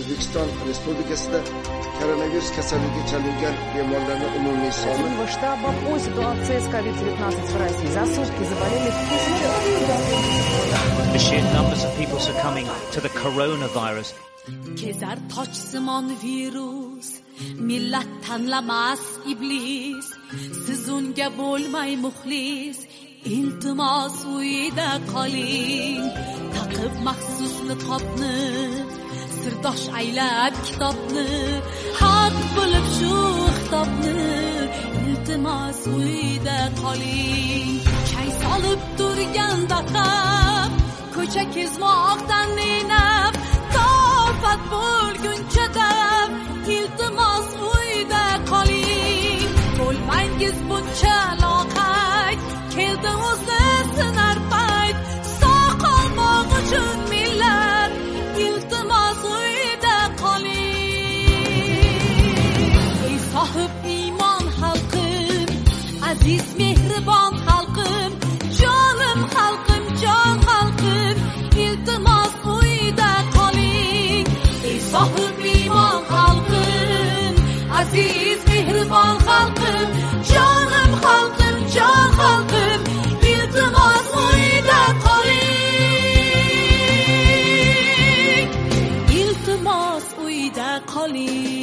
O'zbekiston Respublikasida koronavirus kasalligiga chalingan bemorlarning umumiy soni штаба по ситуации с COVID-19 в России. За сутки заболели 1000. The sheer numbers of people succumbing to the coronavirus. Kezar tochsimon virus, millat tanlamas iblis, siz unga bo'lmay muxlis, iltimos uyda qoling, taqib maxsus niqobni, sirdosh aylab kitobni, haq bilib shu xitobni, iltimos uyda qoling. Chay solib turganda ham, ko'cha kezmoqdan nenab, tofat bo'lguncha dam, iltimos uyda qoling. Bo'lmangiz buncha loqayd, keldi o'zi sinar payt, sog' qolmoq uchun millat, iltimos uyda qoling. Ey sohib iymon xalqim, aziz mehribon xalqim, jonim xalqim, jon xalqim, iltimos uyda qoling. Ey sohib iymon xalqim, aziz mehribon xalqim, jonim xalqim, jon xalqim, iltimos uyda qoling. Iltimos uyda qoling.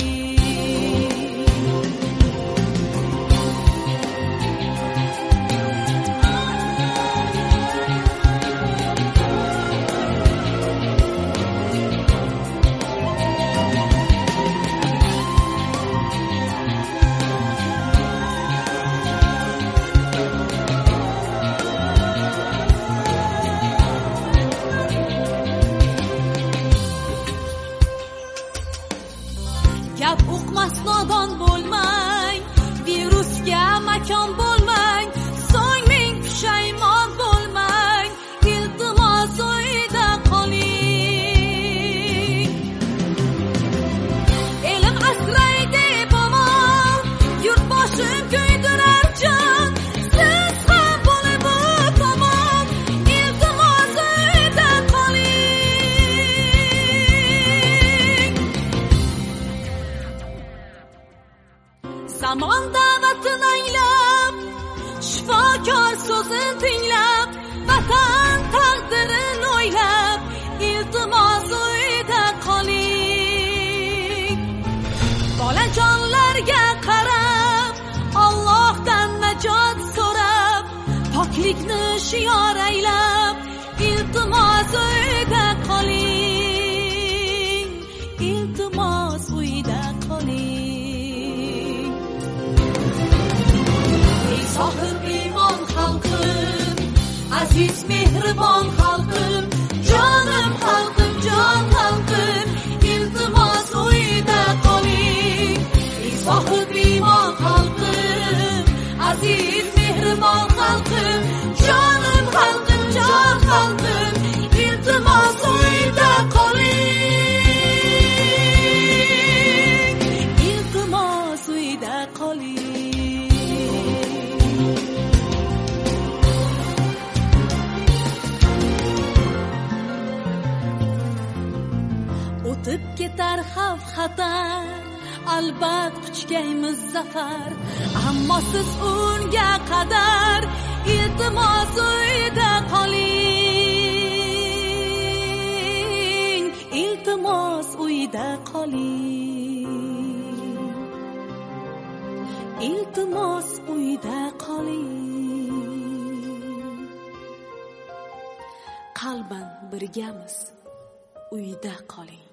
Gap uqmas nodon bo'lmang, virusga makon bo'lmang, so'ng ming pushaymon bo'lmang, iltimos uyda qoling. Elim asray deb omon, yurtboshim kuydirar jon, siz ham bo'lib tomon, iltimos uyda qoling. Zamon da'vatini anglab, shifokor so'zin tinglab, vatan taqdirini o'ylab, iltimos uyda qoling. Bolajonlarga qarab, Allohdan najot so'rab, poklikni shior aylab, iltimos uyda qoling. Iltimos uyda qoling. Ey sohib iymon xalqim, aziz mehribon xalqim, jonim xalqim, jon xalqim, iltimos uyda qoling. Ey sohib iymon xalqim, aziz mehribon xalqim, jonim xalqim, jon xalqim, iltimos uyda qoling. Iltimos uyda qoling. O'tib ketar xavf xatar, albat quchgaymiz zafar, ammo siz unga qadar, iltimos uyda qoling. Iltimos uyda qoling. Iltimos uyda qoling. Qalban birgamiz, uyda qoling.